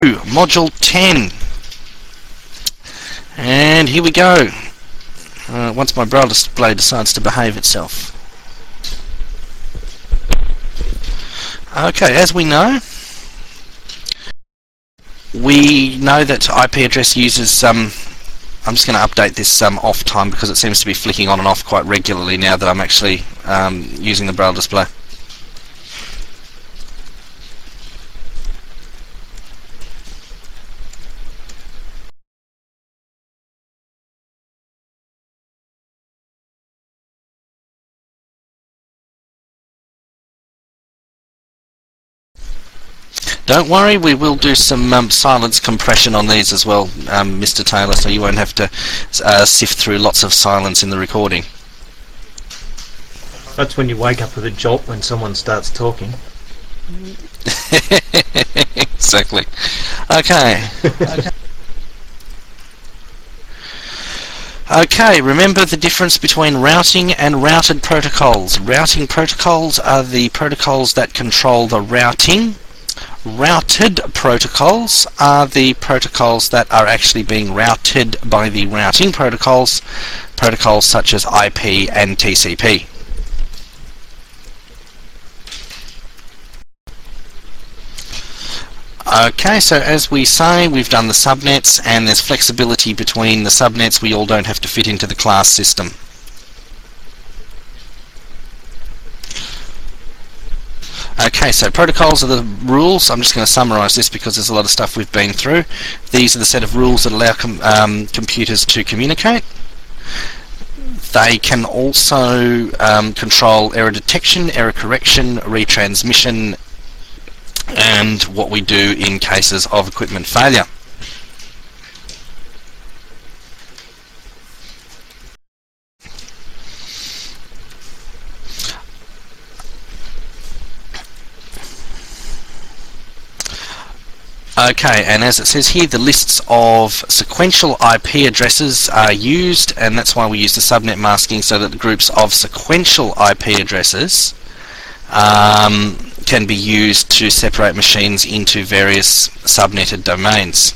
Module 10. And here we go. Once my braille display decides to behave itself. Okay, as we know that IP address uses I'm just going to update this off time because it seems to be flicking on and off quite regularly now that I'm actually using the braille display. Don't worry, we will do some silence compression on these as well, Mr. Taylor, so you won't have to sift through lots of silence in the recording. That's when you wake up with a jolt when someone starts talking. Exactly. Okay. Okay, remember the difference between routing and routed protocols. Routing protocols are the protocols that control the routing. Routed protocols are the protocols that are actually being routed by the routing protocols, protocols such as IP and TCP. Okay, so as we say, we've done the subnets and there's flexibility between the subnets. We all don't have to fit into the class system. Okay, so protocols are the rules. I'm just going to summarize this because there's a lot of stuff we've been through. These are the set of rules that allow computers to communicate. They can also control error detection, error correction, retransmission, and what we do in cases of equipment failure. Okay, and as it says here, the lists of sequential IP addresses are used, and that's why we use the subnet masking, so that the groups of sequential IP addresses can be used to separate machines into various subnetted domains.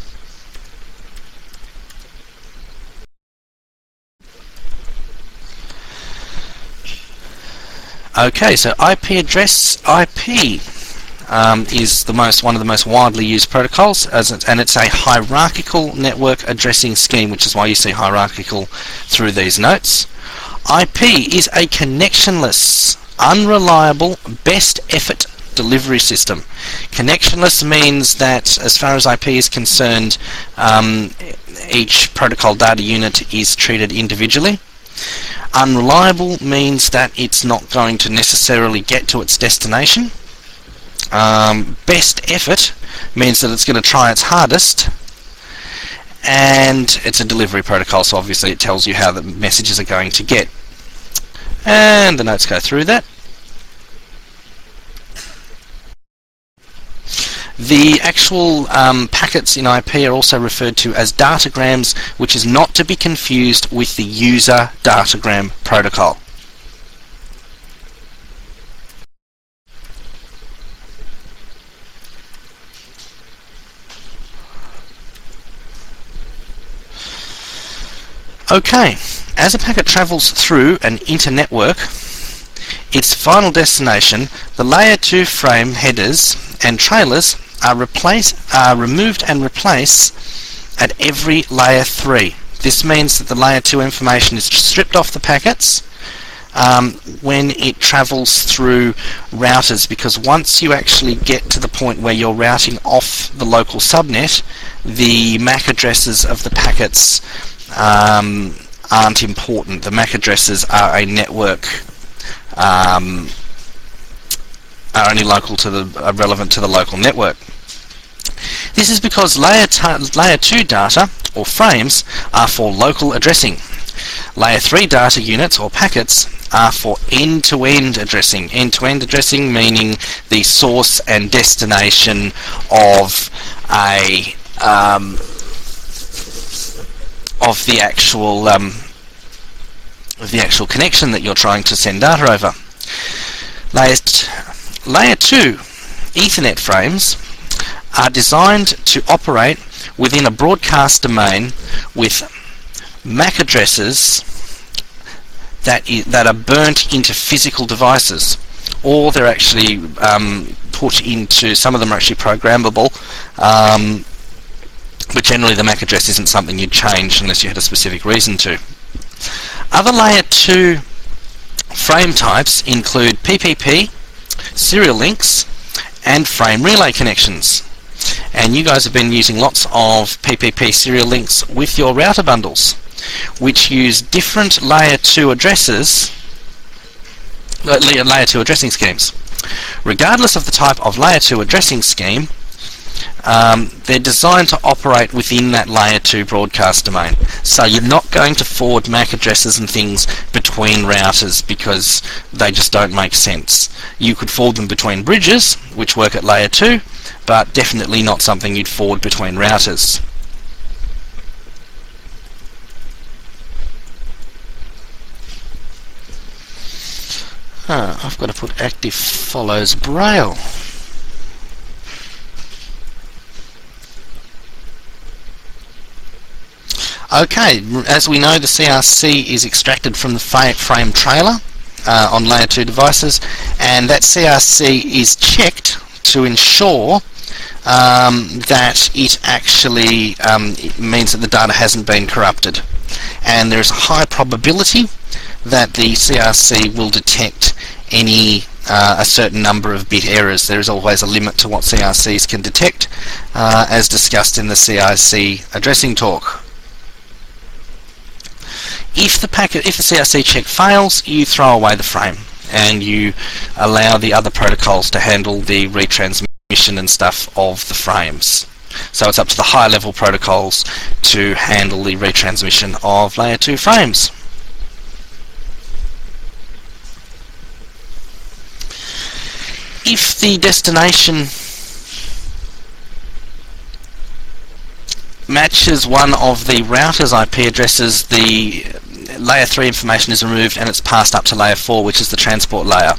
Okay, so IP address, IP is one of the most widely used protocols, and it's a hierarchical network addressing scheme, which is why you see hierarchical through these notes. IP is a connectionless, unreliable, best effort delivery system. Connectionless means that, as far as IP is concerned, each protocol data unit is treated individually. Unreliable means that it's not going to necessarily get to its destination. Best effort means that it's going to try its hardest, and it's a delivery protocol, so obviously it tells you how the messages are going to get. And the notes go through that. The actual packets in IP are also referred to as datagrams, which is not to be confused with the user datagram protocol. Okay, as a packet travels through an internetwork, its final destination, the layer 2 frame headers and trailers are removed and replaced at every layer 3. This means that the layer 2 information is stripped off the packets when it travels through routers, because once you actually get to the point where you're routing off the local subnet, the MAC addresses of the packets aren't important. The MAC addresses are a network, are only relevant to the local network. This is because layer 2 data, or frames, are for local addressing. Layer 3 data units, or packets, are for end-to-end addressing. End-to-end addressing meaning the source and destination of the actual connection that you're trying to send data over. Layer 2 Ethernet frames are designed to operate within a broadcast domain with MAC addresses that are burnt into physical devices, or they're actually put into, some of them are actually programmable, but generally the MAC address isn't something you'd change unless you had a specific reason to. Other layer 2 frame types include PPP, serial links, and frame relay connections. And you guys have been using lots of PPP serial links with your router bundles, which use different layer 2 addresses, layer 2 addressing schemes. Regardless of the type of layer 2 addressing scheme, they're designed to operate within that layer 2 broadcast domain. So you're not going to forward MAC addresses and things between routers because they just don't make sense. You could forward them between bridges, which work at layer 2, but definitely not something you'd forward between routers. I've got to put active follows Braille. Okay, as we know, the CRC is extracted from the frame trailer on layer 2 devices, and that CRC is checked to ensure that it actually it means that the data hasn't been corrupted. And there's a high probability that the CRC will detect any a certain number of bit errors. There is always a limit to what CRCs can detect, as discussed in the CRC addressing talk. If the CRC check fails, you throw away the frame and you allow the other protocols to handle the retransmission and stuff of the frames. So it's up to the higher level protocols to handle the retransmission of layer 2 frames. If the destination matches one of the router's IP addresses, the layer 3 information is removed and it's passed up to layer 4, which is the transport layer.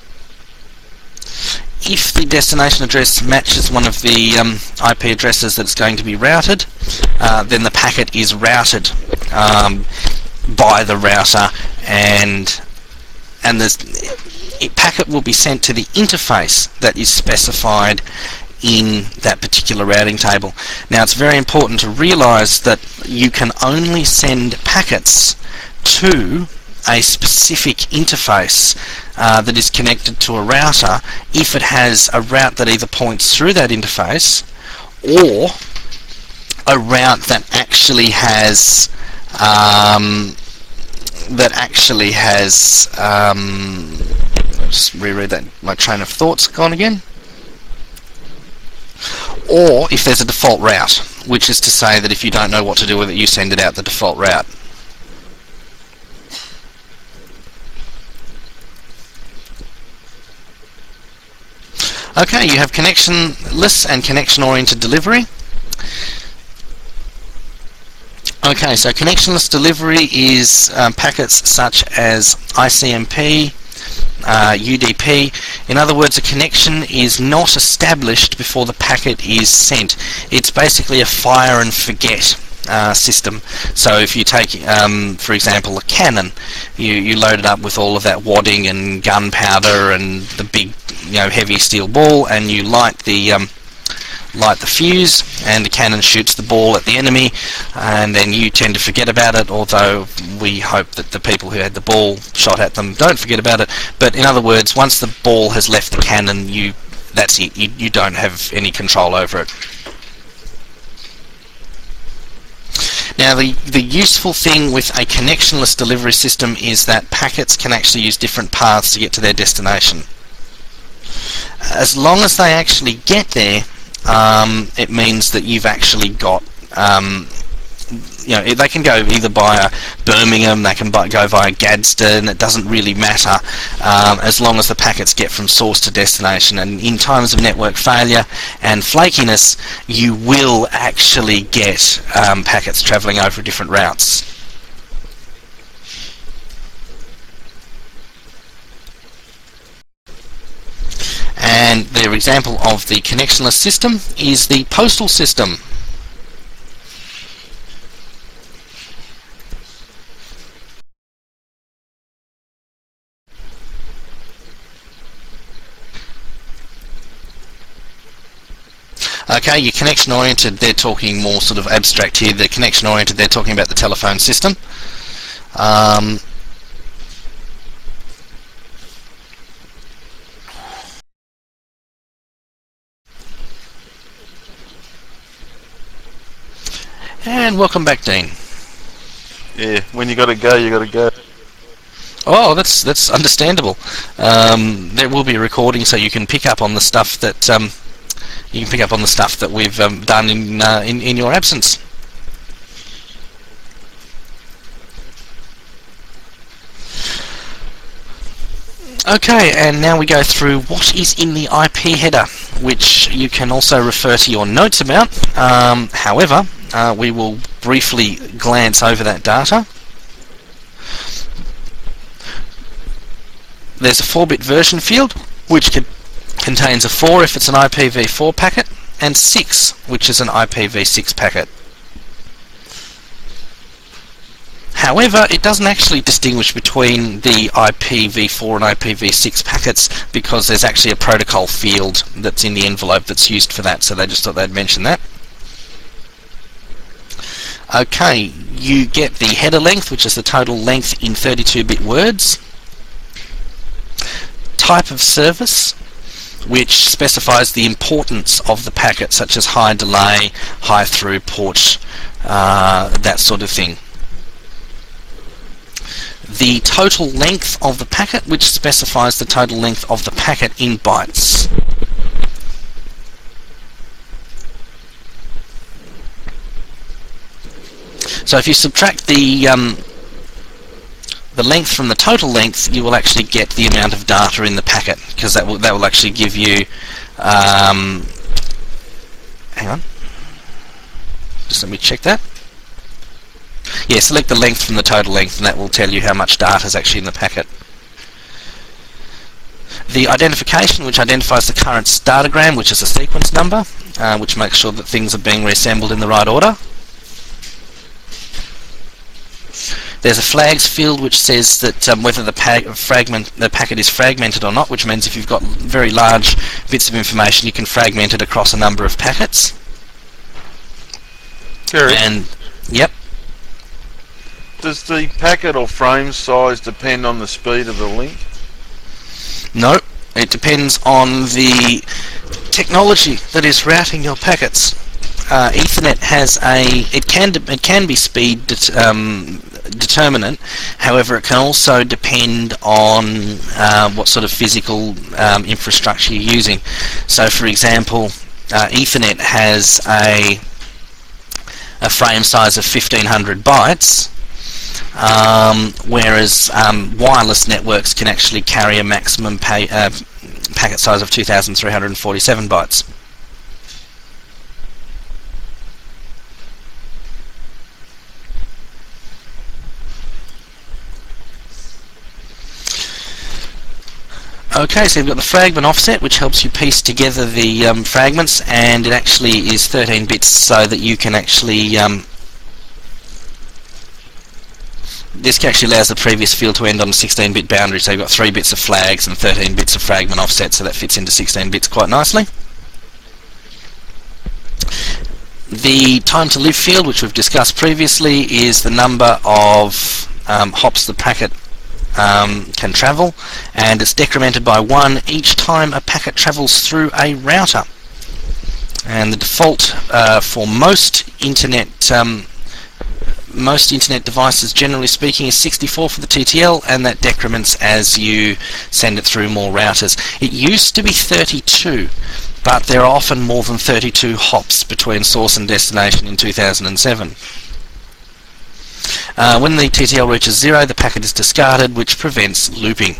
If the destination address matches one of the IP addresses that's going to be routed, then the packet is routed by the router, and the packet will be sent to the interface that is specified in that particular routing table. Now, it's very important to realize that you can only send packets to a specific interface that is connected to a router if it has a route that either points through that interface or a route that actually has just reread that, my train of thought's gone again. Or if there's a default route, which is to say that if you don't know what to do with it, you send it out the default route. Okay, you have connectionless and connection-oriented delivery. Okay, so connectionless delivery is packets such as ICMP, UDP. In other words, a connection is not established before the packet is sent. It's basically a fire and forget system. So if you take, for example, a cannon, you load it up with all of that wadding and gunpowder and the big, heavy steel ball, and you light the fuse, and the cannon shoots the ball at the enemy, and then you tend to forget about it, although we hope that the people who had the ball shot at them don't forget about it. But in other words, once the ball has left the cannon, that's it. You don't have any control over it. Now, the useful thing with a connectionless delivery system is that packets can actually use different paths to get to their destination. As long as they actually get there, it means that you've actually got, they can go either via Birmingham, they can go via Gadsden, it doesn't really matter, as long as the packets get from source to destination. And in times of network failure and flakiness, you will actually get packets travelling over different routes. And their example of the connectionless system is the postal system. Okay, your connection-oriented, they're talking more sort of abstract here. The connection-oriented, they're talking about the telephone system. And welcome back, Dean. Yeah, when you got to go, you got to go. Oh, that's understandable. There will be a recording, so you can pick up on the stuff that we've done in your absence. Okay, and now we go through what is in the IP header, which you can also refer to your notes about. However, we will briefly glance over that data. There's a 4-bit version field, which contains a 4 if it's an IPv4 packet, and 6, which is an IPv6 packet. However, it doesn't actually distinguish between the IPv4 and IPv6 packets, because there's actually a protocol field that's in the envelope that's used for that, so they just thought they'd mention that. Okay, you get the header length, which is the total length in 32-bit words. Type of service, which specifies the importance of the packet, such as high delay, high throughput, that sort of thing. The total length of the packet, which specifies the total length of the packet in bytes. So if you subtract the length from the total length, you will actually get the amount of data in the packet, because that will actually give you hang on, just let me check that. Yeah, select the length from the total length, and that will tell you how much data is actually in the packet. The identification, which identifies the current datagram, which is a sequence number, which makes sure that things are being reassembled in the right order. There's a flags field which says that whether the packet is fragmented or not, which means if you've got very large bits of information, you can fragment it across a number of packets. Gary, And yep. does the packet or frame size depend on the speed of the link? No, it depends on the technology that is routing your packets. Ethernet has it can be speed determinant. However, it can also depend on what sort of physical infrastructure you're using. So, for example, Ethernet has a frame size of 1500 bytes, whereas wireless networks can actually carry a maximum packet size of 2347 bytes. Okay, so you've got the fragment offset, which helps you piece together the fragments, and it actually is 13 bits, so that you can actually this actually allows the previous field to end on a 16-bit boundary, so you've got 3 bits of flags and 13 bits of fragment offset, so that fits into 16 bits quite nicely. The time to live field, which we've discussed previously, is the number of hops the packet can travel, and it's decremented by 1 each time a packet travels through a router. And the default for most internet devices, generally speaking, is 64 for the TTL, and that decrements as you send it through more routers. It used to be 32, but there are often more than 32 hops between source and destination in 2007. When the TTL reaches 0, the packet is discarded, which prevents looping.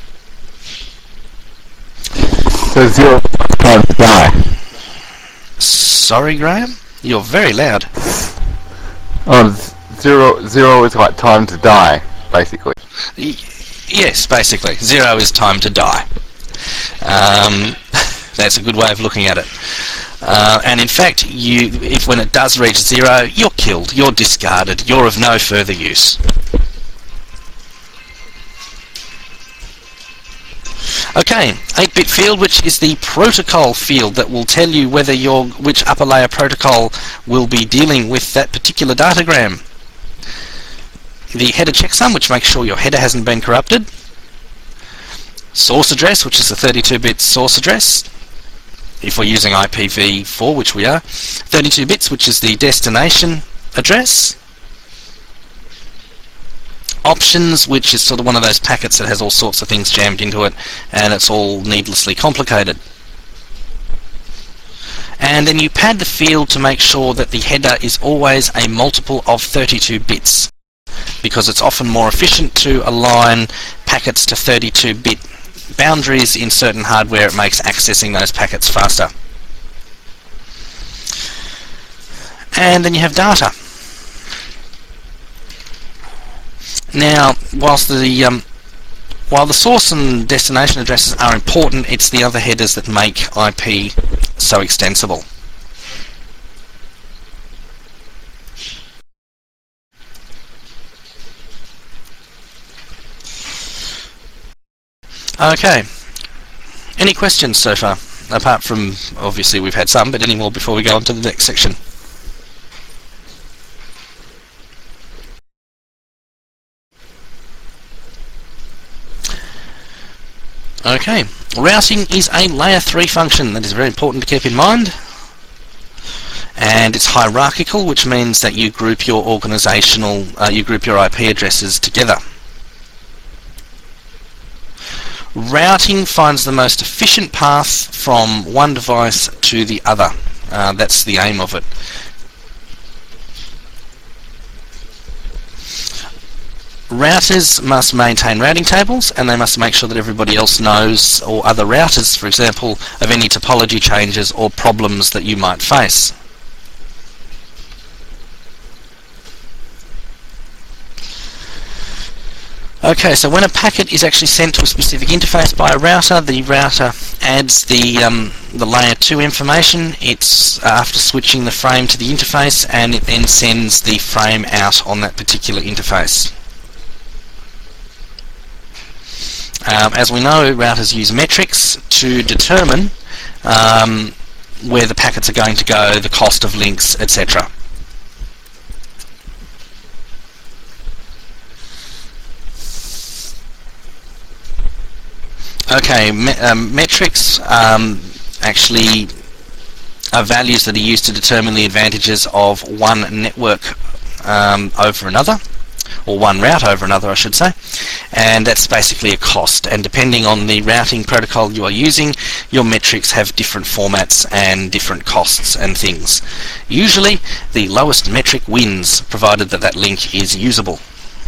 So 0 time to die. Sorry, Graham? You're very loud. Oh, zero is like time to die, basically. Yes, basically. 0 is time to die. That's a good way of looking at it. And in fact, if when it does reach 0, you're killed, you're discarded, you're of no further use. Okay, 8-bit field, which is the protocol field that will tell you whether which upper layer protocol will be dealing with that particular datagram. The header checksum, which makes sure your header hasn't been corrupted. Source address, which is the 32-bit source address, if we're using IPv4, which we are. 32 bits, which is the destination address. Options, which is sort of one of those packets that has all sorts of things jammed into it, and it's all needlessly complicated. And then you pad the field to make sure that the header is always a multiple of 32 bits, because it's often more efficient to align packets to 32-bit boundaries in certain hardware. It makes accessing those packets faster. And then you have data. Now, while the source and destination addresses are important, it's the other headers that make IP so extensible. Okay. Any questions so far? Apart from, obviously we've had some, but any more before we go on to the next section? Okay, routing is a layer 3 function that is very important to keep in mind, and it's hierarchical, which means that you group your you group your IP addresses together. Routing finds the most efficient path from one device to the other. That's the aim of it. Routers must maintain routing tables, and they must make sure that everybody else knows, or other routers, for example, of any topology changes or problems that you might face. Okay, so when a packet is actually sent to a specific interface by a router, the router adds the layer 2 information. It's after switching the frame to the interface, and it then sends the frame out on that particular interface. As we know, routers use metrics to determine where the packets are going to go, the cost of links, etc. Okay, metrics actually are values that are used to determine the advantages of one network over another, or one route over another, I should say, and that's basically a cost, and depending on the routing protocol you are using, your metrics have different formats and different costs and things. Usually the lowest metric wins, provided that that link is usable.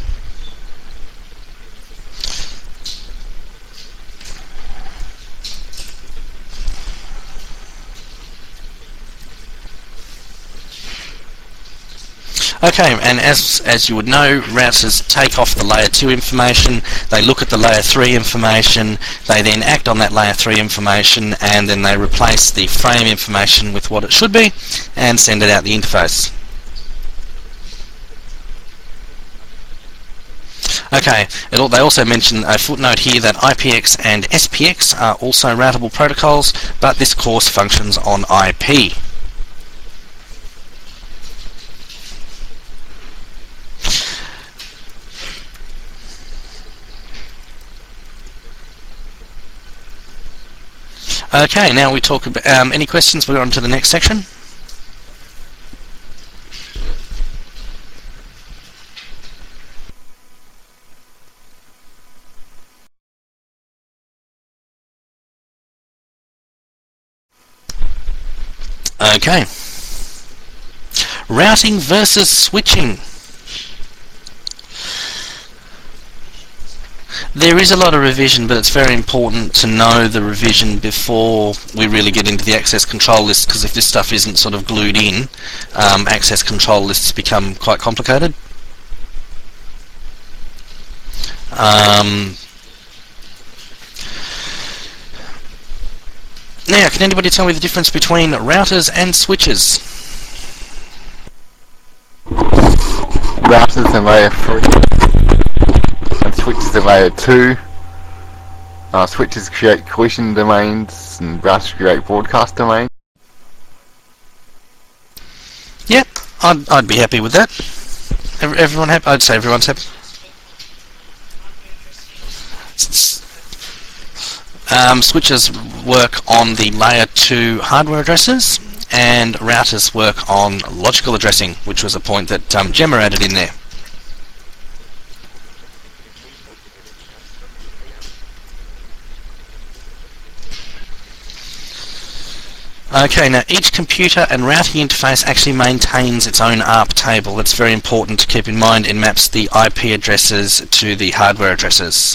Okay, and as you would know, routers take off the layer 2 information, they look at the layer 3 information, they then act on that layer 3 information, and then they replace the frame information with what it should be and send it out the interface. Okay, they also mention a footnote here that IPX and SPX are also routable protocols, but this course functions on IP. Okay, now we talk about any questions. We're on to the next section. Okay. Routing versus switching. There is a lot of revision, but it's very important to know the revision before we really get into the access control list, because if this stuff isn't sort of glued in, access control lists become quite complicated. Now, can anybody tell me the difference between routers and switches? Routers are layer 3 and switches are layer 2. Switches create collision domains and routers create broadcast domains. Yep, I'd be happy with that. Everyone happy? I'd say everyone's happy. Switches work on the layer 2 hardware addresses, and routers work on logical addressing, which was a point that Gemma added in there. Okay, now each computer and routing interface actually maintains its own ARP table. That's very important to keep in mind. It maps the IP addresses to the hardware addresses.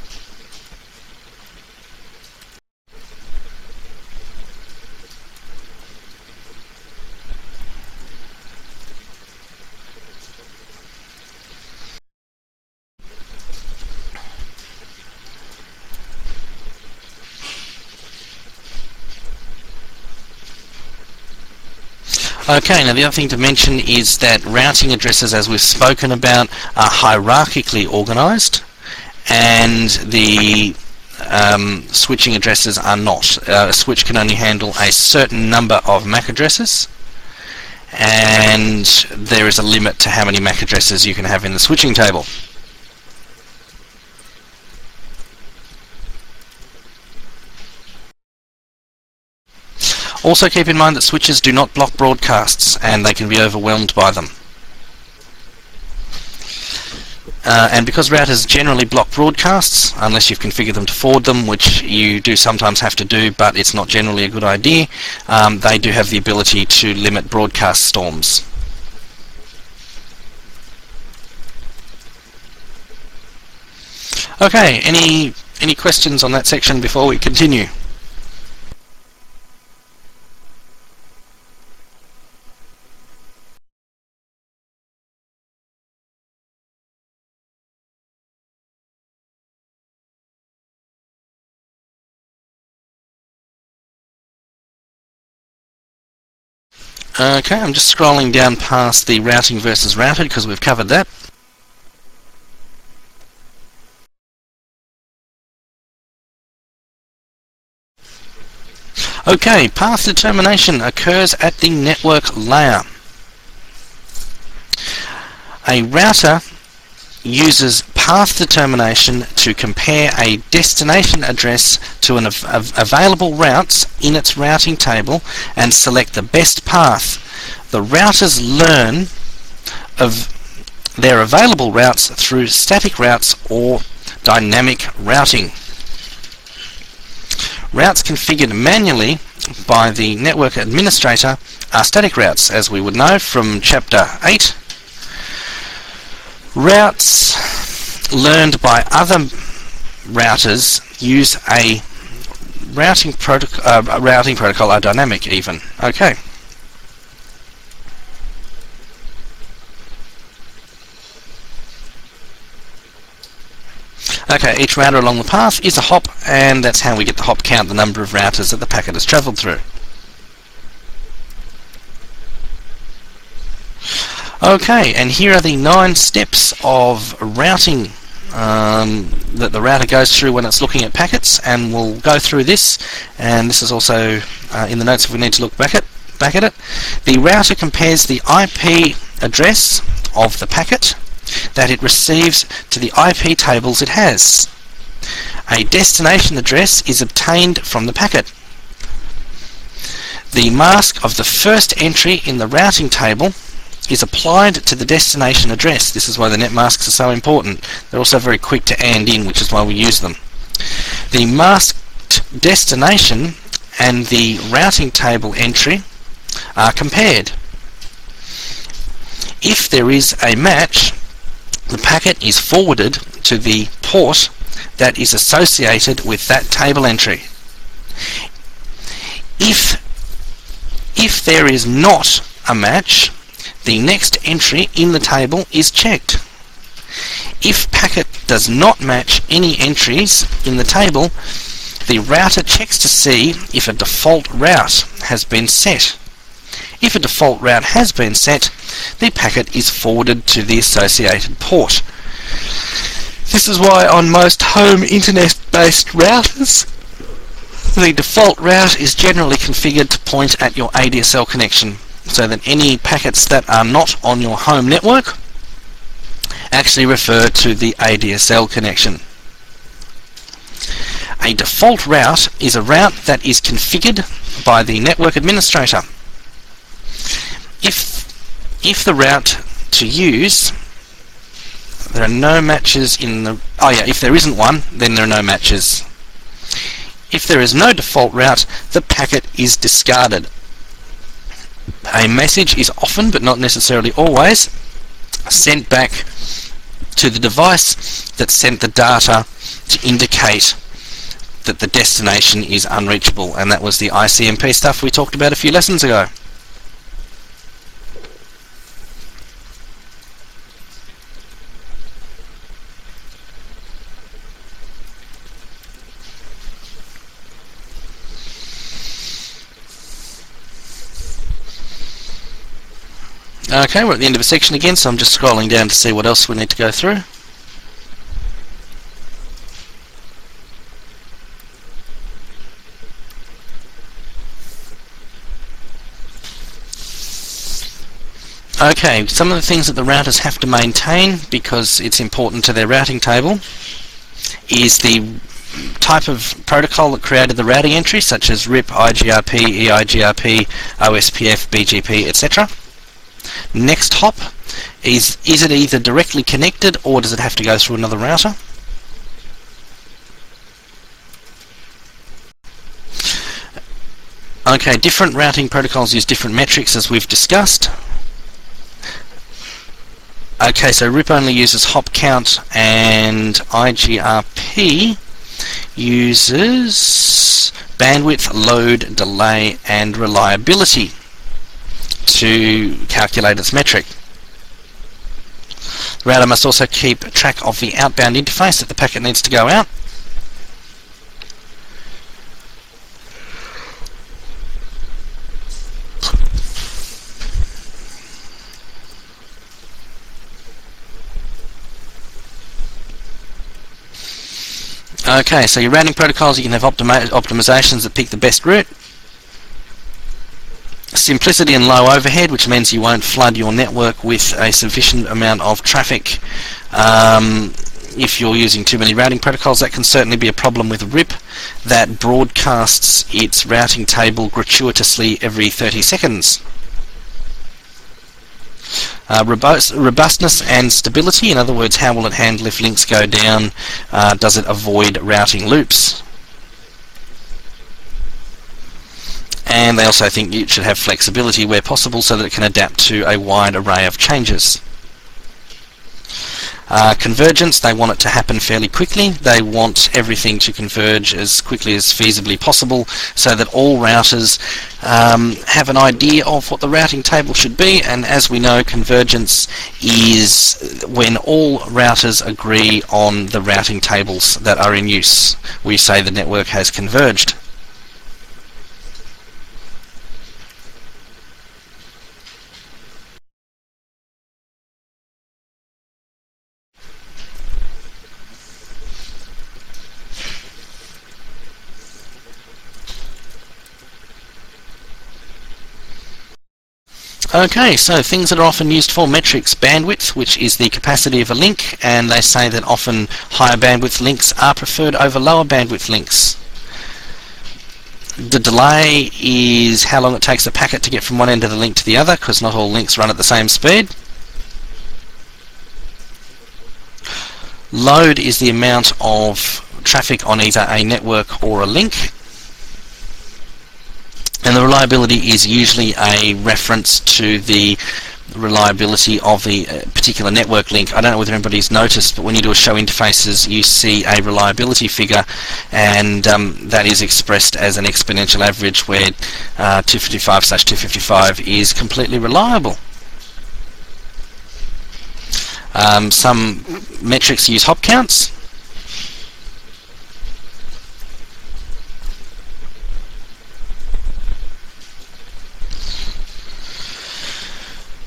Okay, now the other thing to mention is that routing addresses, as we've spoken about, are hierarchically organised, and the switching addresses are not. A switch can only handle a certain number of MAC addresses, and there is a limit to how many MAC addresses you can have in the switching table. Also keep in mind that switches do not block broadcasts, and they can be overwhelmed by them. And because routers generally block broadcasts, unless you've configured them to forward them, which you do sometimes have to do, but it's not generally a good idea, they do have the ability to limit broadcast storms. Okay, any questions on that section before we continue? Okay, I'm just scrolling down past the routing versus routed because we've covered that. Okay, path determination occurs at the network layer. A router uses path determination to compare a destination address to an available routes in its routing table and select the best path. The routers learn of their available routes through static routes or dynamic routing. Routes configured manually by the network administrator are static routes, as we would know from Chapter 8. Routes learned by other routers use a routing protocol are dynamic even. Okay. Okay, each router along the path is a hop, and that's how we get the hop count, the number of routers that the packet has travelled through. Okay, and here are the 9 steps of routing that the router goes through when it's looking at packets, and we'll go through this, and this is also in the notes if we need to look back at it. The router compares the IP address of the packet that it receives to the IP tables it has. A destination address is obtained from the packet. The mask of the first entry in the routing table is applied to the destination address. This is why the net masks are so important. They're also very quick to AND in, which is why we use them. The masked destination and the routing table entry are compared. If there is a match, the packet is forwarded to the port that is associated with that table entry. If there is not a match, the next entry in the table is checked. If packet does not match any entries in the table, The router checks to see if a default route has been set. If a default route has been set, the packet is forwarded to the associated port. This is why on most home internet-based routers, the default route is generally configured to point at your ADSL connection, so that any packets that are not on your home network actually refer to the ADSL connection. A default route is a route that is configured by the network administrator. If the route to use, there are no matches in the... Oh yeah, if there isn't one, then there are no matches. If there is no default route, the packet is discarded. A message is often, but not necessarily always, sent back to the device that sent the data to indicate that the destination is unreachable, and that was the ICMP stuff we talked about a few lessons ago. Okay, we're at the end of a section again, so I'm just scrolling down to see what else we need to go through. Okay, some of the things that the routers have to maintain, because it's important to their routing table, is the type of protocol that created the routing entry, such as RIP, IGRP, EIGRP, OSPF, BGP, etc. Next hop is it either directly connected or does it have to go through another router? Okay, different routing protocols use different metrics, as we've discussed. Okay, so RIP only uses hop count, and IGRP uses bandwidth, load, delay, and reliability to calculate its metric. The router must also keep track of the outbound interface that the packet needs to go out. Okay, so your routing protocols, you can have optimizations that pick the best route. Simplicity and low overhead, which means you won't flood your network with a sufficient amount of traffic. If you're using too many routing protocols, that can certainly be a problem with RIP, that broadcasts its routing table gratuitously every 30 seconds. Robustness and stability, in other words, how will it handle if links go down? Does it avoid routing loops? And they also think it should have flexibility where possible so that it can adapt to a wide array of changes. Convergence, they want it to happen fairly quickly. They want everything to converge as quickly as feasibly possible so that all routers have an idea of what the routing table should be, and as we know, convergence is when all routers agree on the routing tables that are in use. We say the network has converged. Okay, so things that are often used for metrics: bandwidth, which is the capacity of a link, and they say that often higher bandwidth links are preferred over lower bandwidth links. The delay is how long it takes a packet to get from one end of the link to the other, because not all links run at the same speed. Load is the amount of traffic on either a network or a link. And the reliability is usually a reference to the reliability of the particular network link. I don't know whether anybody's noticed, but when you do a show interfaces, you see a reliability figure, and that is expressed as an exponential average where 255/255 is completely reliable. Some metrics use hop counts.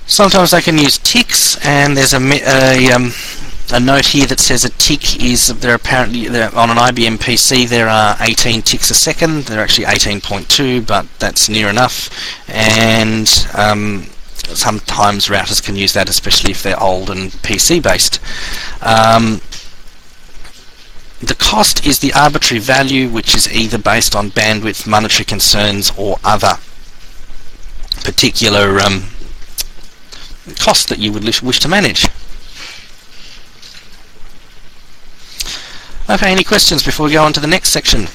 Sometimes they can use ticks, and there's a note here that says a tick is, on an IBM PC there are 18 ticks a second. They're actually 18.2, but that's near enough. And sometimes routers can use that, especially if they're old and PC based. The cost is the arbitrary value, which is either based on bandwidth, monetary concerns, or other particular cost that you would wish to manage. Okay, any questions before we go on to the next section?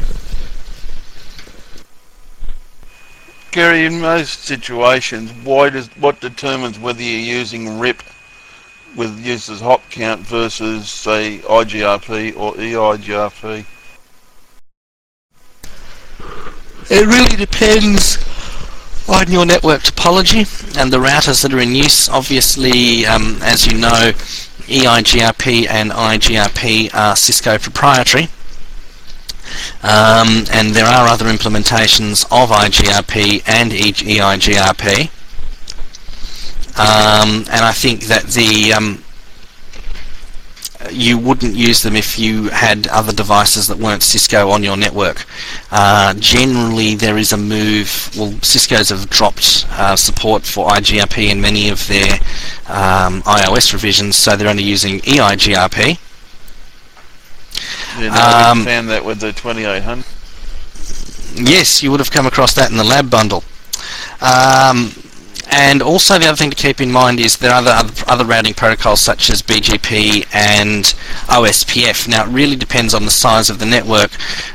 Gary, in most situations, what determines whether you're using RIP with uses hop count versus, say, IGRP or EIGRP? It really depends on your network topology and the routers that are in use. Obviously, as you know, EIGRP and IGRP are Cisco proprietary, and there are other implementations of IGRP and EIGRP, and I think that you wouldn't use them if you had other devices that weren't Cisco on your network. Generally, there is a move. Well, Cisco's have dropped support for IGRP in many of their iOS revisions, so they're only using EIGRP. Yeah, I found that with the 2800. Yes, you would have come across that in the lab bundle. And also the other thing to keep in mind is there are other routing protocols such as BGP and OSPF. Now it really depends on the size of the network.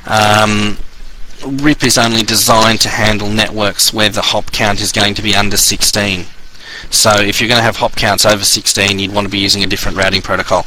RIP is only designed to handle networks where the hop count is going to be under 16. So if you're going to have hop counts over 16, you'd want to be using a different routing protocol.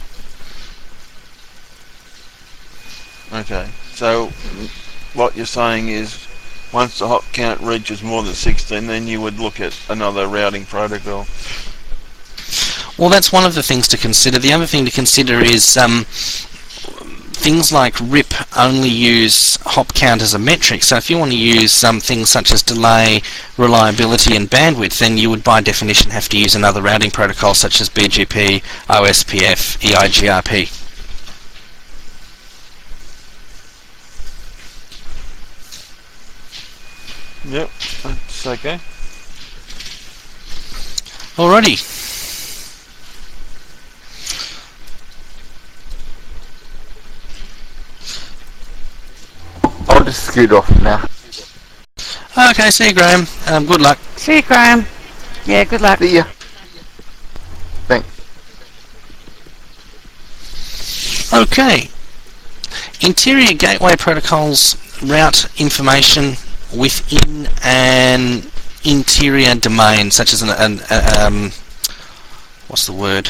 Okay, so what you're saying is once the hop count reaches more than 16, then you would look at another routing protocol. Well, that's one of the things to consider. The other thing to consider is things like RIP only use hop count as a metric. So if you want to use things such as delay, reliability and bandwidth, then you would by definition have to use another routing protocol such as BGP, OSPF, EIGRP. Yep, that's okay. Alrighty. I'll just scoot off now. Okay, see you, Graham. Good luck. See you, Graham. Yeah, good luck. See ya. Thanks. Okay. Interior gateway protocols route information within an interior domain, such as what's the word?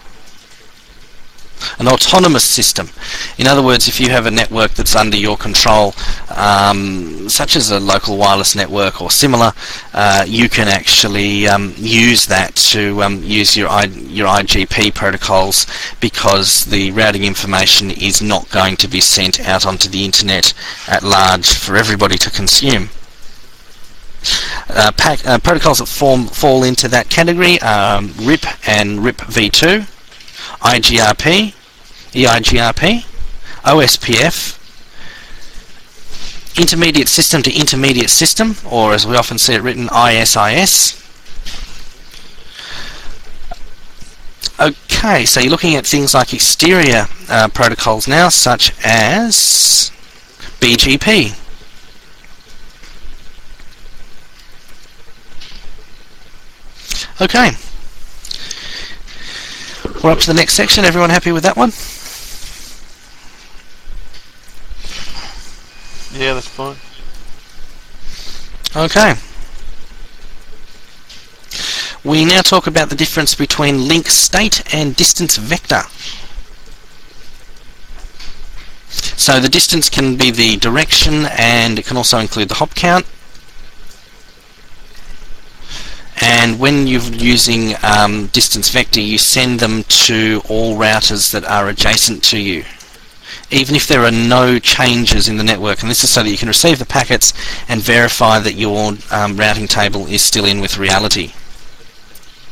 An autonomous system. In other words, if you have a network that's under your control, such as a local wireless network or similar, you can actually use that to use your IGP protocols, because the routing information is not going to be sent out onto the internet at large for everybody to consume. Protocols that fall into that category are RIP and RIP-v2, IGRP, EIGRP, OSPF, intermediate system to intermediate system, or as we often see it written, ISIS. Okay, so you're looking at things like exterior protocols now, such as BGP. Okay. We're up to the next section. Everyone happy with that one? Yeah, that's fine. Okay. We now talk about the difference between link state and distance vector. So the distance can be the direction, and it can also include the hop count. And when you're using distance vector, you send them to all routers that are adjacent to you, even if there are no changes in the network. And this is so that you can receive the packets and verify that your routing table is still in with reality.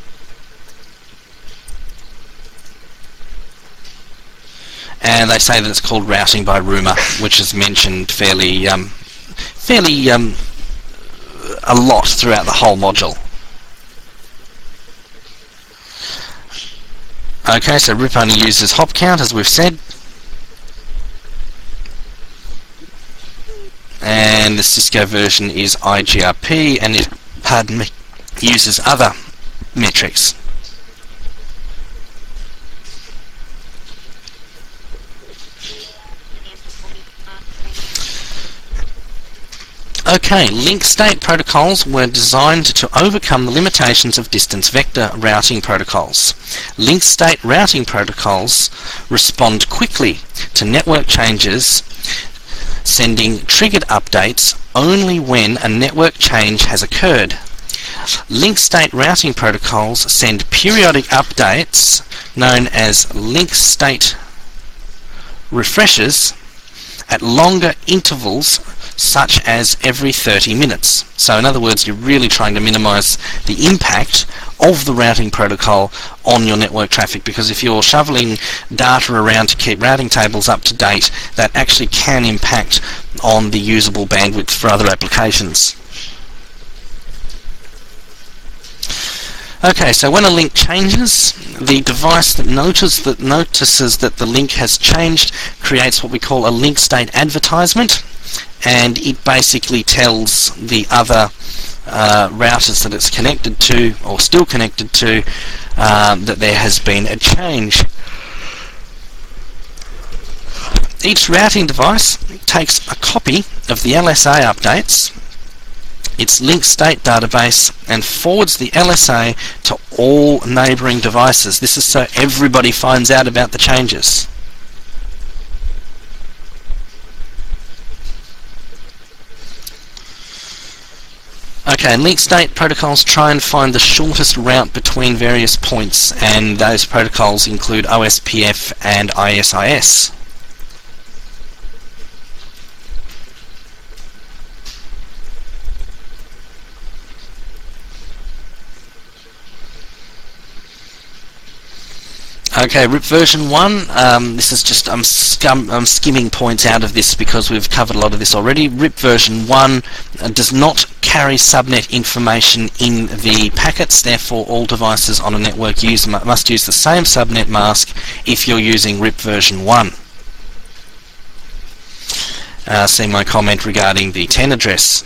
and they say that it's called routing by rumour, which is mentioned fairly a lot throughout the whole module. Okay, so RIP only uses hop count, as we've said. And the Cisco version is IGRP, and it, uses other metrics. Okay, link state protocols were designed to overcome the limitations of distance vector routing protocols. Link state routing protocols respond quickly to network changes, sending triggered updates only when a network change has occurred. Link state routing protocols send periodic updates known as link state refreshes at longer intervals, such as every 30 minutes. So in other words, you're really trying to minimize the impact of the routing protocol on your network traffic, because if you're shoveling data around to keep routing tables up to date, that actually can impact on the usable bandwidth for other applications. Okay, so when a link changes, the device that notices that the link has changed creates what we call a link state advertisement, and it basically tells the other routers that it's connected to, or still connected to, that there has been a change. Each routing device takes a copy of the LSA updates, its link state database, and forwards the LSA to all neighbouring devices. This is so everybody finds out about the changes. Okay, link state protocols try and find the shortest route between various points, and those protocols include OSPF and ISIS. Okay, RIP version 1, this is just, I'm skimming points out of this because we've covered a lot of this already. RIP version 1 does not carry subnet information in the packets, therefore all devices on a network must use the same subnet mask if you're using RIP version 1. See my comment regarding the 10 address.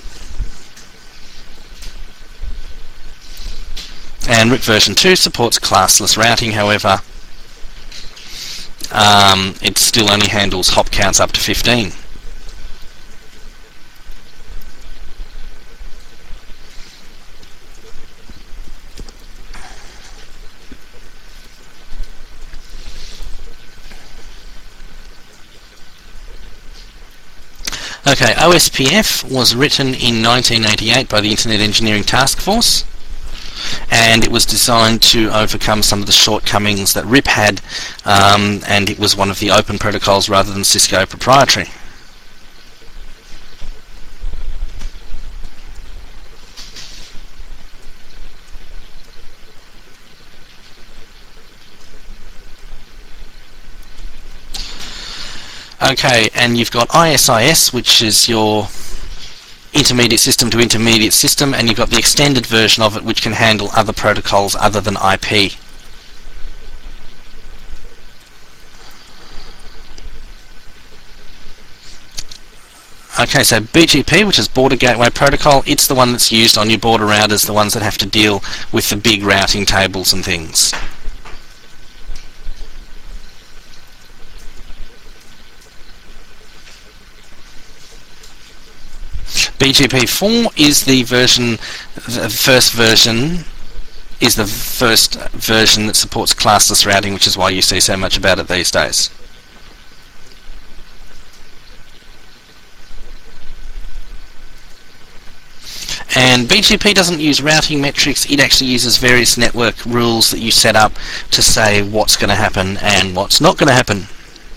And RIP version 2 supports classless routing, however. It still only handles hop counts up to 15. Okay, OSPF was written in 1988 by the Internet Engineering Task Force, and it was designed to overcome some of the shortcomings that RIP had, and it was one of the open protocols rather than Cisco proprietary. Okay, and you've got ISIS, which is your intermediate system to intermediate system, and you've got the extended version of it which can handle other protocols other than IP. Okay, so BGP, which is Border Gateway Protocol, it's the one that's used on your border routers, the ones that have to deal with the big routing tables and things. BGP4 is the first version that supports classless routing, which is why you see so much about it these days. And BGP doesn't use routing metrics, it actually uses various network rules that you set up to say what's going to happen and what's not going to happen.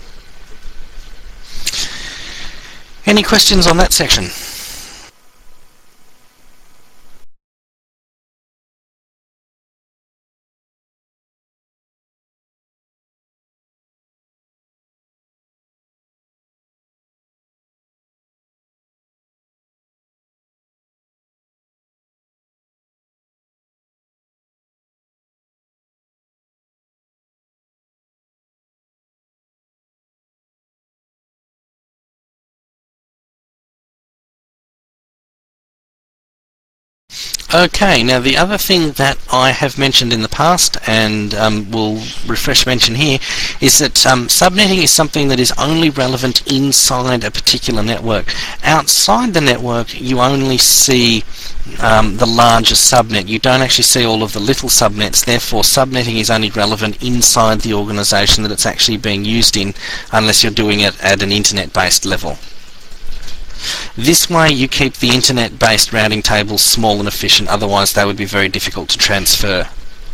Any questions on that section? Okay, now the other thing that I have mentioned in the past, and will refresh mention here, is that subnetting is something that is only relevant inside a particular network. Outside the network, you only see the larger subnet. You don't actually see all of the little subnets. Therefore, subnetting is only relevant inside the organization that it's actually being used in, unless you're doing it at an internet-based level. This way you keep the internet-based routing tables small and efficient, otherwise they would be very difficult to transfer.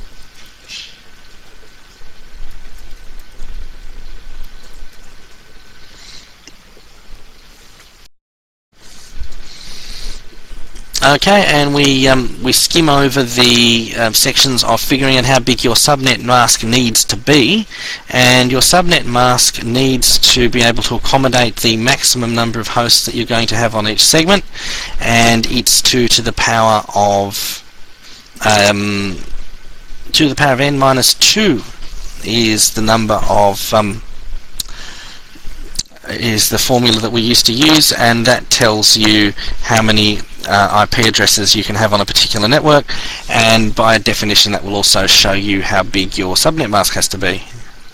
Okay, and we skim over the sections of figuring out how big your subnet mask needs to be, and your subnet mask needs to be able to accommodate the maximum number of hosts that you're going to have on each segment, and it's 2 to the power of n minus 2 is the number of is the formula that we used to use, and that tells you how many IP addresses you can have on a particular network, and by definition that will also show you how big your subnet mask has to be.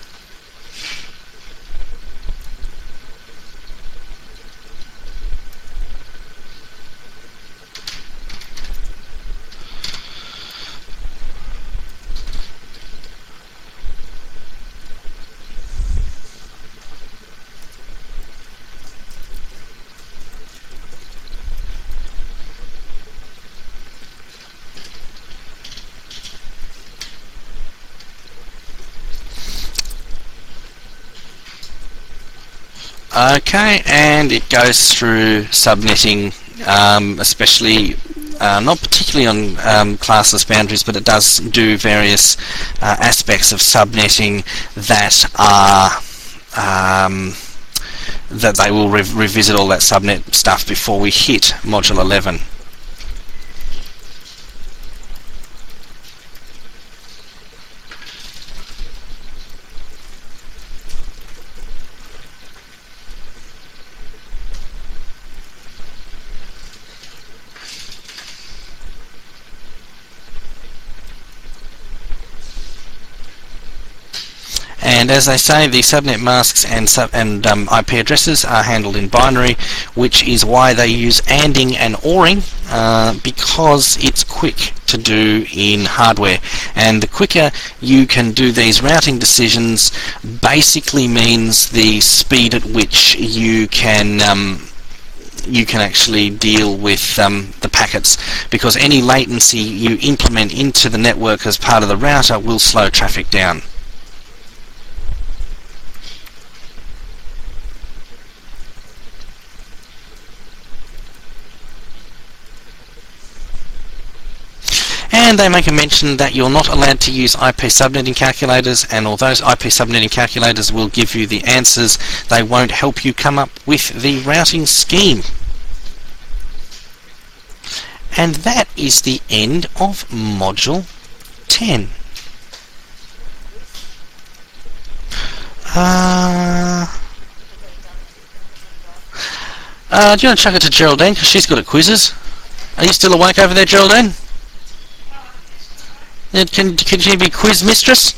Okay, and it goes through subnetting, especially not particularly on classless boundaries, but it does do various aspects of subnetting that are that they will revisit all that subnet stuff before we hit module 11. And as they say, the subnet masks and IP addresses are handled in binary, which is why they use ANDing and ORing, because it's quick to do in hardware. And the quicker you can do these routing decisions basically means the speed at which you can actually deal with the packets, because any latency you implement into the network as part of the router will slow traffic down. And they make a mention that you're not allowed to use IP subnetting calculators, and although IP subnetting calculators will give you the answers, they won't help you come up with the routing scheme. And that is the end of Module 10. Do you want to chuck it to Geraldine, because she's good at quizzes? Are you still awake over there, Geraldine? Can she be quiz mistress?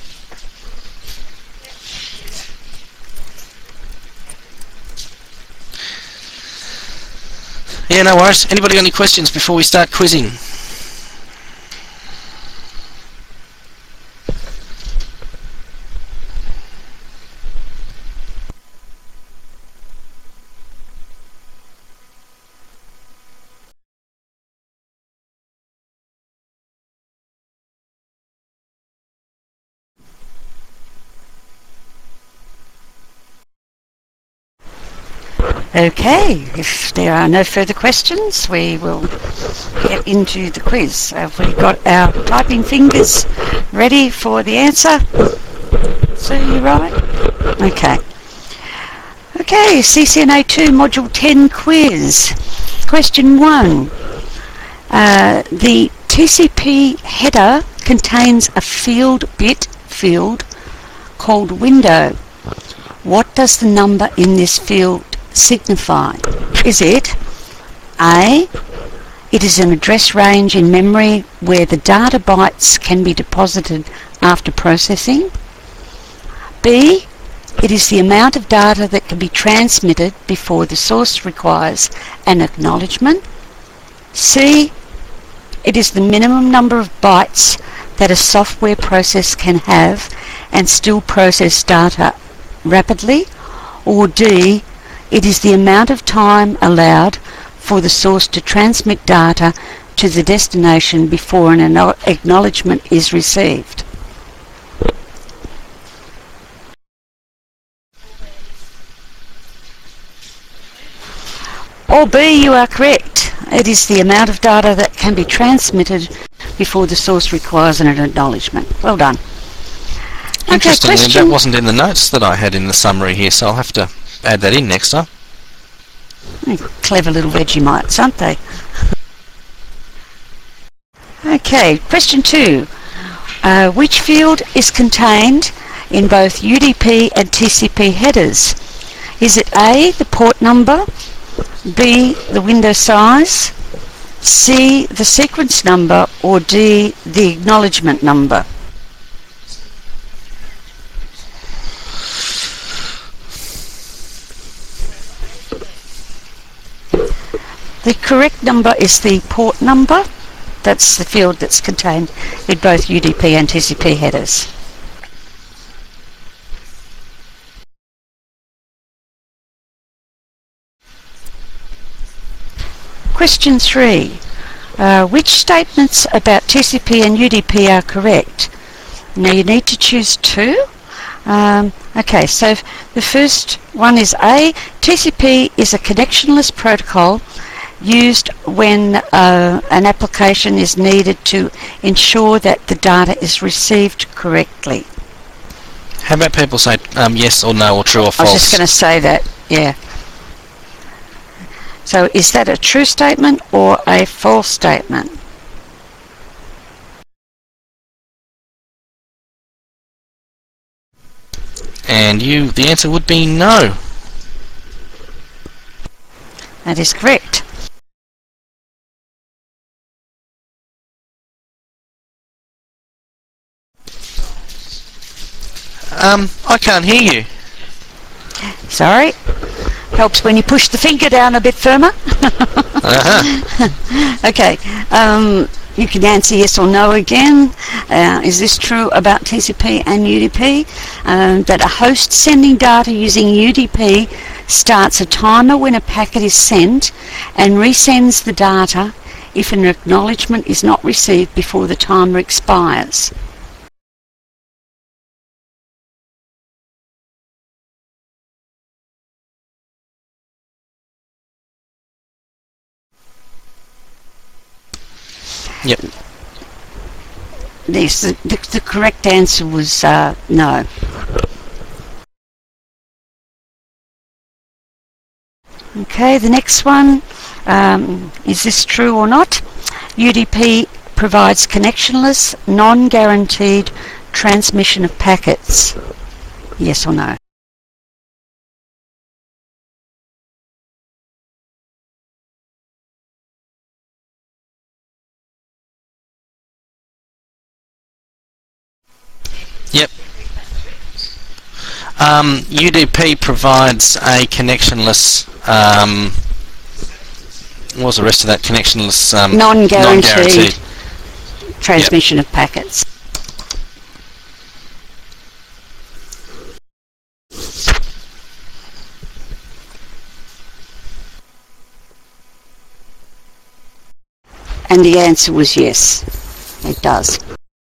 Yeah, no worries. Anybody got any questions before we start quizzing? Okay, if there are no further questions, we will get into the quiz. Have we got our typing fingers ready for the answer? So you right? Okay. Okay, CCNA2 Module 10 quiz. Question 1. The TCP header contains a bit field called window. What does the number in this field signify? Is it A, It is an address range in memory where the data bytes can be deposited after processing. B, it is the amount of data that can be transmitted before the source requires an acknowledgement. C, it is the minimum number of bytes that a software process can have and still process data rapidly. Or D, it is the amount of time allowed for the source to transmit data to the destination before an acknowledgement is received. Or B, you are correct. It is the amount of data that can be transmitted before the source requires an acknowledgement. Well done. Okay, Interestingly, question. that wasn't in the notes that I had in the summary here, so I'll have to add that in next time. Clever little Vegemites, aren't they? Okay, question 2. Which field is contained in both UDP and TCP headers? Is it A, the port number, B, the window size, C, the sequence number, or D, the acknowledgement number? The correct number is the port number. That's the field that's contained in both UDP and TCP headers. Question 3. Which statements about TCP and UDP are correct? Now you need to choose 2. Okay, so the first one is A. TCP is a connectionless protocol used when an application is needed to ensure that the data is received correctly. How about people say yes or no or true or I false? was just going to say that, yeah. So is that a true statement or a false statement? And the answer would be no. That is correct. I can't hear you. Sorry. Helps when you push the finger down a bit firmer. Okay. You can answer yes or no again. Is this true about TCP and UDP? That a host sending data using UDP starts a timer when a packet is sent and resends the data if an acknowledgement is not received before the timer expires. Yep. Yes, the correct answer was no. Okay, the next one, is this true or not? UDP provides connectionless, non-guaranteed transmission of packets. Yes or no? Yep. UDP provides a connectionless. What was the rest of that? Connectionless. Non-guaranteed transmission of packets. And the answer was yes, it does.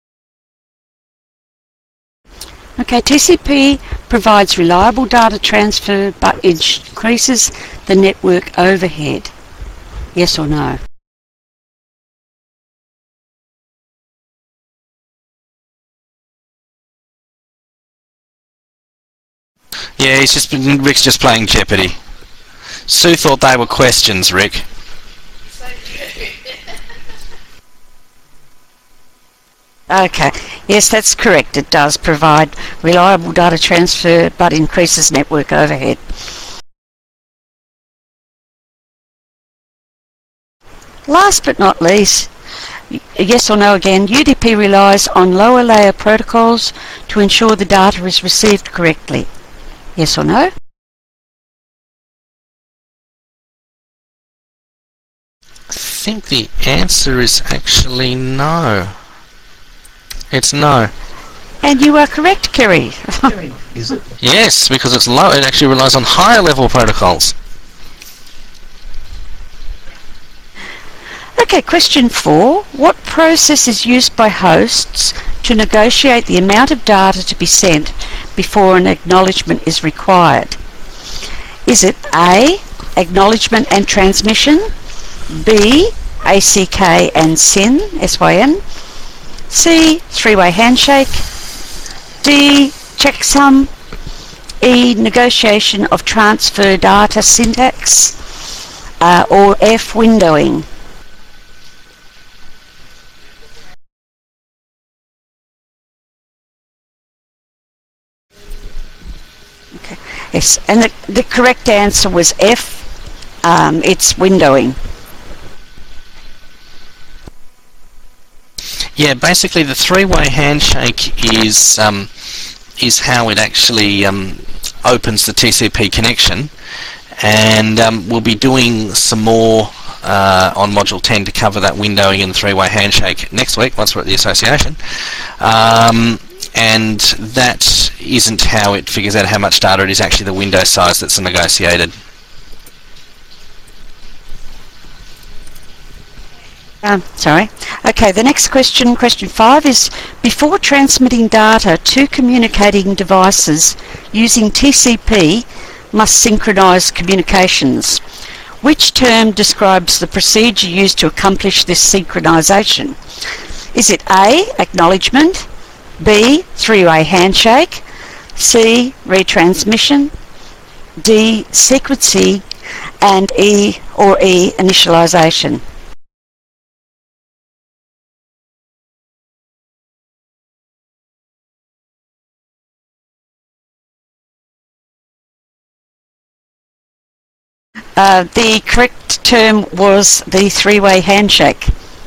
Okay, TCP provides reliable data transfer but increases the network overhead. Yes or no? Yeah, Rick's just playing Jeopardy. Sue thought they were questions, Rick. Okay, yes, that's correct. It does provide reliable data transfer but increases network overhead. Last but not least, yes or no again, UDP relies on lower layer protocols to ensure the data is received correctly. Yes or no? I think the answer is actually no. It's no. And you are correct, Kerry. Is it? Yes, because it's low. It actually relies on higher level protocols. Okay, question 4. What process is used by hosts to negotiate the amount of data to be sent before an acknowledgement is required? Is it A, acknowledgement and transmission, B, ACK and SYN, SYN, C, three-way handshake, D, checksum, E, negotiation of transfer data syntax, or F, windowing? Okay. Yes, and the correct answer was F. It's windowing. Yeah, basically the three-way handshake is how it actually opens the TCP connection, and we'll be doing some more on Module 10 to cover that windowing and three-way handshake next week once we're at the association. And that isn't how it figures out how much data. It is actually the window size that's negotiated. Sorry. Okay, the next question, question 5, is before transmitting data to communicating devices using TCP must synchronize communications. Which term describes the procedure used to accomplish this synchronization? Is it A, acknowledgement, B, three-way handshake, C, retransmission, D, sequencing, and E, initialization? The correct term was the three-way handshake.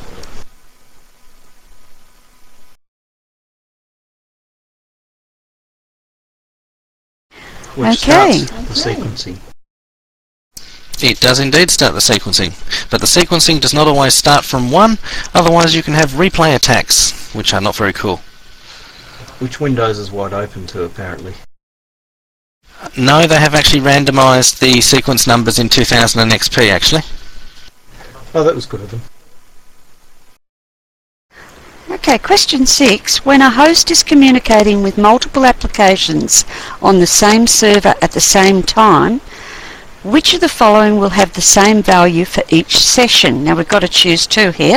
Which Okay. starts the sequencing. It does indeed start the sequencing, but the sequencing does not always start from 1, otherwise you can have replay attacks, which are not very cool. Which Windows is wide open to, apparently. No, they have actually randomised the sequence numbers in 2000 and XP, actually. Oh, that was good of them. Okay, question 6. When a host is communicating with multiple applications on the same server at the same time, which of the following will have the same value for each session? Now we've got to choose 2 here.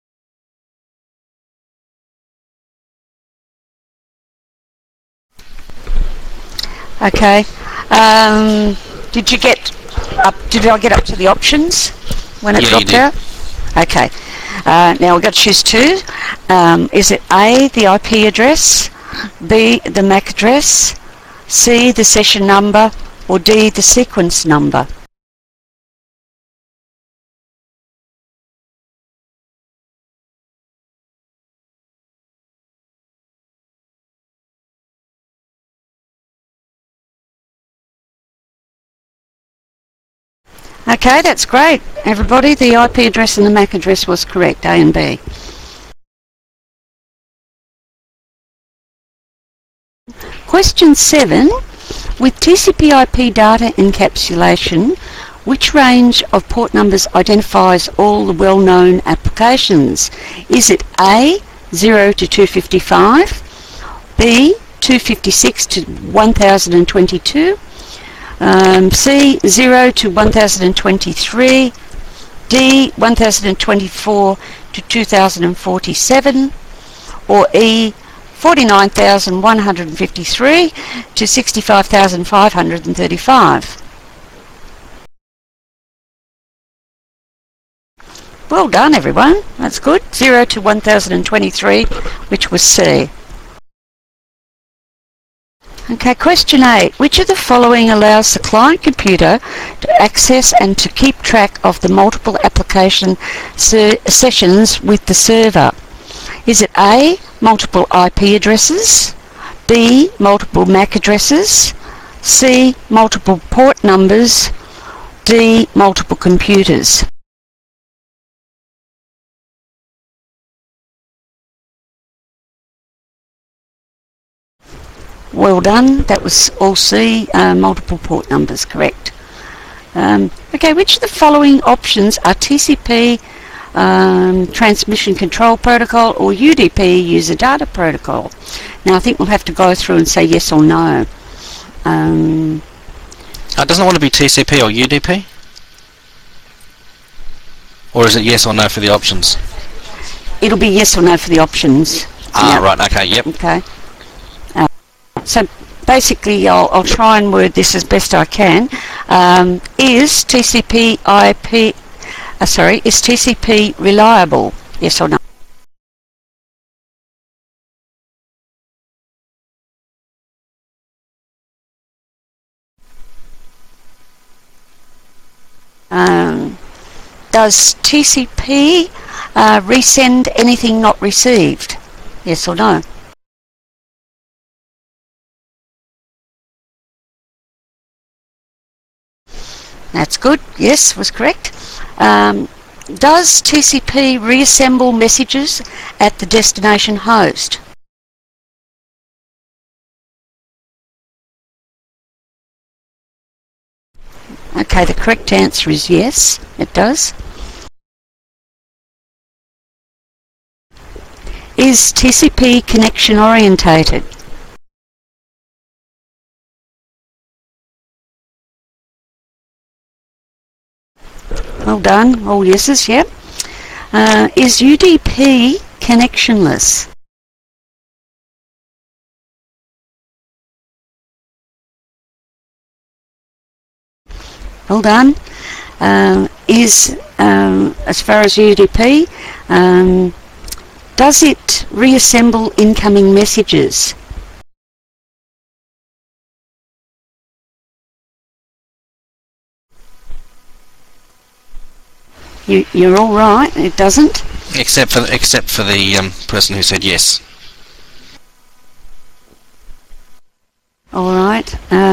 Okay. Did you get up? Did I get up to the options when it Yeah, dropped you did. out? Okay. Now we've got to choose 2. Is it A, the IP address, B, the MAC address, C, the session number, or D, the sequence number? Okay, that's great. Everybody, the IP address and the MAC address was correct, A and B. Question 7. With TCP IP data encapsulation, which range of port numbers identifies all the well-known applications? Is it A, 0 to 255, B, 256 to 1022, C, 0 to 1023, D, 1024 to 2047, or E, 49,153 to 65,535. Well done, everyone. That's good. 0 to 1023, which was C. Okay, question 8. Which of the following allows the client computer to access and to keep track of the multiple application sessions with the server? Is it A, multiple IP addresses, B, multiple MAC addresses, C, multiple port numbers, D, multiple computers? Well done. That was all C, multiple port numbers, correct. Okay, which of the following options are TCP Transmission Control Protocol or UDP User Data Protocol? Now I think we'll have to go through and say yes or no. Doesn't it want to be TCP or UDP? Or is it yes or no for the options? It'll be yes or no for the options. Ah, Yep. right, okay, yep. Okay. So basically, I'll try and word this as best I can. Is TCP reliable? Yes or no? Does TCP resend anything not received? Yes or no? That's good. Yes, was correct. Does TCP reassemble messages at the destination host? Okay, the correct answer is yes, it does. Is TCP connection orientated? Well done, all yeses, yep. Is UDP connectionless? Well done. As far as UDP, does it reassemble incoming messages? You're all right. It doesn't. Except for the person who said yes. All right.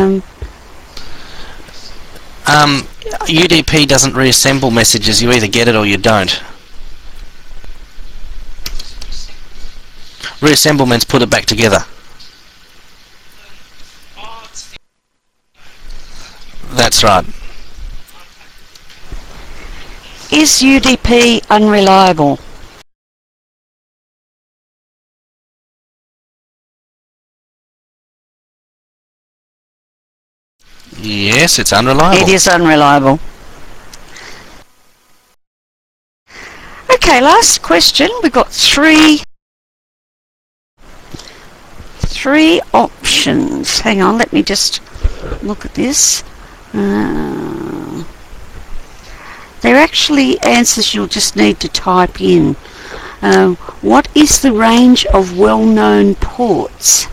UDP doesn't reassemble messages. You either get it or you don't. Reassemble means put it back together. That's right. Is UDP unreliable? Yes, it's unreliable. It is unreliable. Okay, last question. We've got three options. Hang on, let me just look at this. They're actually answers you'll just need to type in. What is the range of well-known ports?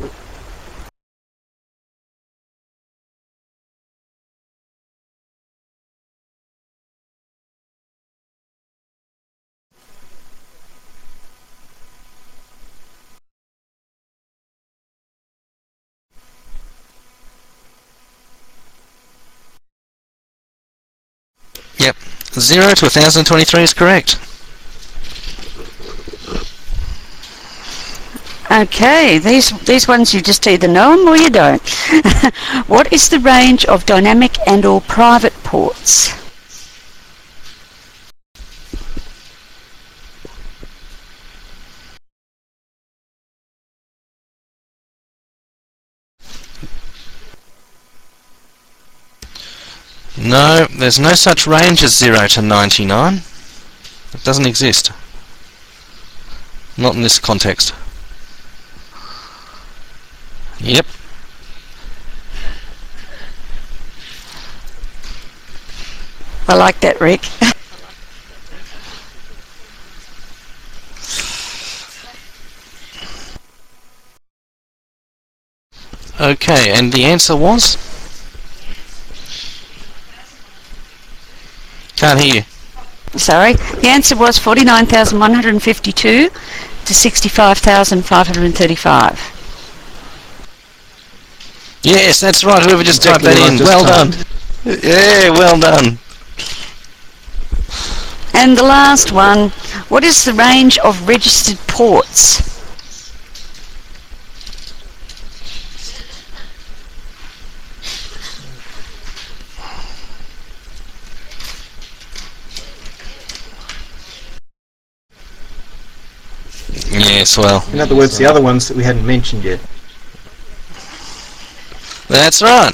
Yep. 0 to 1023 is correct. Okay, these ones you just either know them or you don't. What is the range of dynamic and or private ports? No, there's no such range as 0 to 99. It doesn't exist. Not in this context. Yep. I like that, Rick. Okay, and the answer was? Can't hear you. Sorry, the answer was 49,152 to 65,535. Yes, that's right. Whoever just typed Exactly that what I in. just Well done. Yeah, well done. And the last one, what is the range of registered ports? Yes, well, In other words, the other ones that we hadn't mentioned yet. that's right.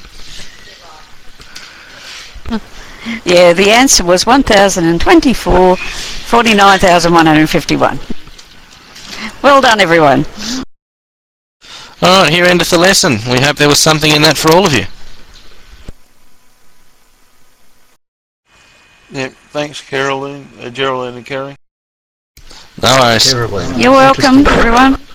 Yeah, the answer was 1,024, 49,151. Well done, everyone. Alright, here endeth the lesson. We hope there was something in that for all of you. Yep. Thanks, Geraldine and Kerry. No worries. Terribly. You're welcome, everyone.